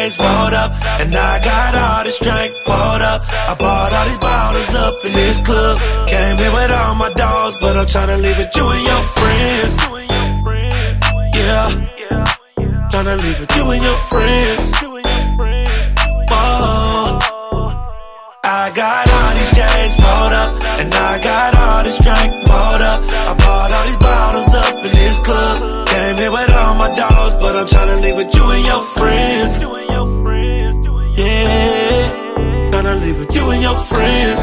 chains rolled up, and I got all this drink poured up. I bought all these bottles up in this club. Came here with all my dogs, but I'm tryna leave it you and your friends. Yeah, tryna leave it you and your friends. Whoa. I got all these chains rolled up, and I got all this drink poured up. I bought all these bottles up in this club. Came here with all my dogs, but I'm tryna leave with you and your friends. Yeah, tryna leave with you and your friends.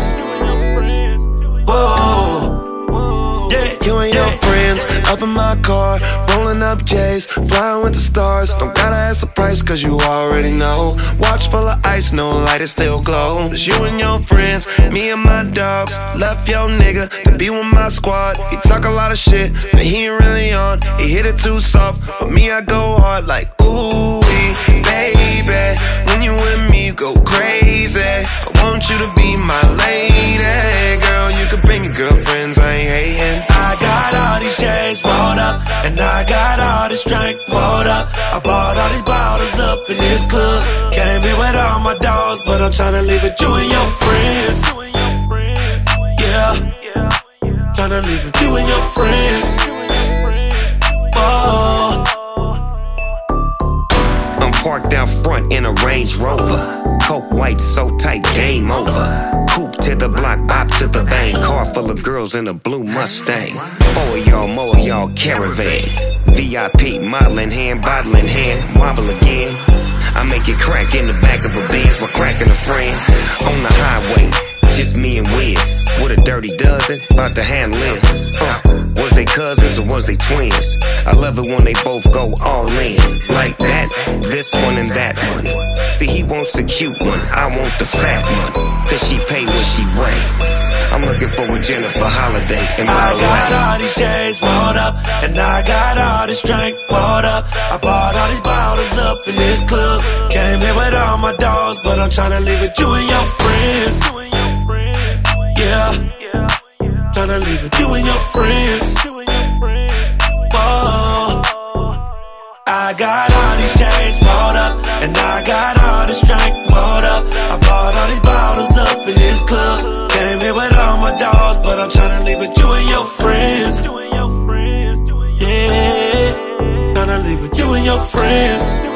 Whoa, yeah, you and your friends, up in my car, rolling up J's, flying with the stars. Don't gotta ask the price, cause you already know. Watch full of ice, no light, it still glow. It's you and your friends, me and my dogs. Left your nigga to be with my squad. He talk a lot of shit, but he ain't really on. He hit it too soft, but me, I go hard like ooh-wee, baby. When you with me, you go crazy. I want you to be my lady. Girl, you can bring your girlfriends, I ain't hating. I got all these chains rolled up, and I got all this drink poured up. I bought all these bottles up in this club. Came here with all my dogs, but I'm tryna leave it you and your friends. Yeah, tryna leave it you and your friends. Whoa. I'm parked out front in a Range Rover. Coke white so tight, game over. Coupe to the block, bop to the bang. Car full of girls in a blue Mustang. Four of y'all, more of y'all, caravan. VIP, model in hand, bottle in hand. Wobble again. I make it crack in the back of a Benz while cracking a friend. On the highway, just me and Wiz. With a dirty dozen, about to handle this. Was they cousins or was they twins? I love it when they both go all in. Like that, this one and that one. See, he wants the cute one, I want the fat one. Cause she pay what she weigh. I'm looking for a Jennifer Holiday in my life. I got all these chains rolled up, and I got all this drink poured up. I bought all these bottles up in this club. Came here with all my dogs, but I'm tryna leave it you and your friends. Yeah, tryna leave it you and your friends. Whoa. I got all these chains rolled up, and I got all this drink poured up. I bought all these bottles up in this club. Came here with all my dogs, but I'm tryna leave it you and your friends. Yeah, tryna leave it you and your friends.